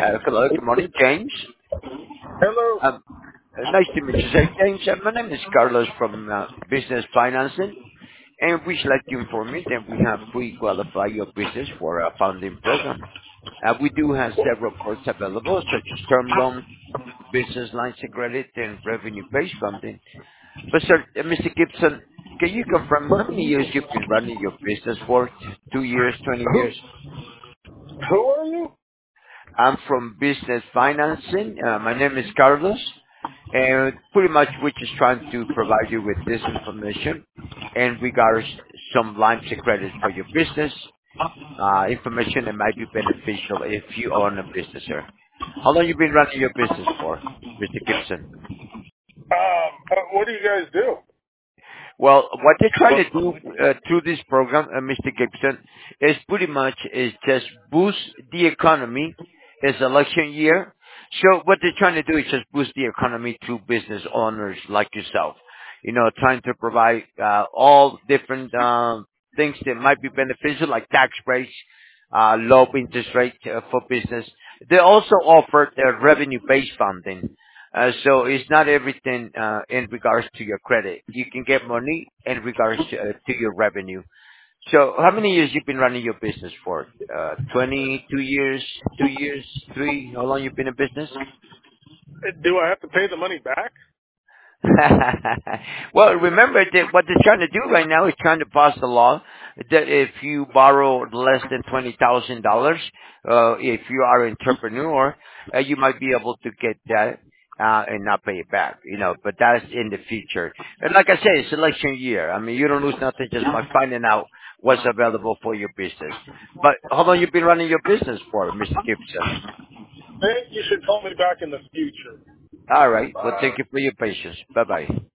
Hello, good morning, James. Hello. Um, Nice to meet you, sir. James, my name is Carlos from Business Financing, and we should like to inform you that we have pre-qualified your business for a funding program. We do have several products available, such as term loan, business lines of credit, and revenue-based funding. But, sir, Mr. Gibson, can you confirm how many years you've been running your business for? 2 years, 20 Who years? who are you? I'm from Business Financing. My name is Carlos, and pretty much we're just trying to provide you with this information in regards some lines of credit for your business, information that might be beneficial if you own a business, sir. How long you been running your business for, Mr. Gibson? What do you guys do? Well, what they're trying to do through this program, Mr. Gibson, is pretty much is just boost the economy. It's election year, so what they're trying to do is just boost the economy through business owners like yourself. You know, trying to provide all different things that might be beneficial, like tax breaks, low interest rate for business. They also offer revenue-based funding. So it's not everything in regards to your credit. You can get money in regards to your revenue. So how many years you've been running your business for? 22 years, 2 years, three? How long you been in business? Do I have to pay the money back? Well, remember that what they're trying to do right now is trying to pass the law that if you borrow less than $20,000, if you are an entrepreneur, you might be able to get that and not pay it back. You know, but that's in the future. And like I said, it's election year. I mean, you don't lose nothing just by finding out what's available for your business. But how long you been running your business for, Mr. Gibson? I think you should call me back in the future. All right. Well, Uh, thank you for your patience. Bye bye.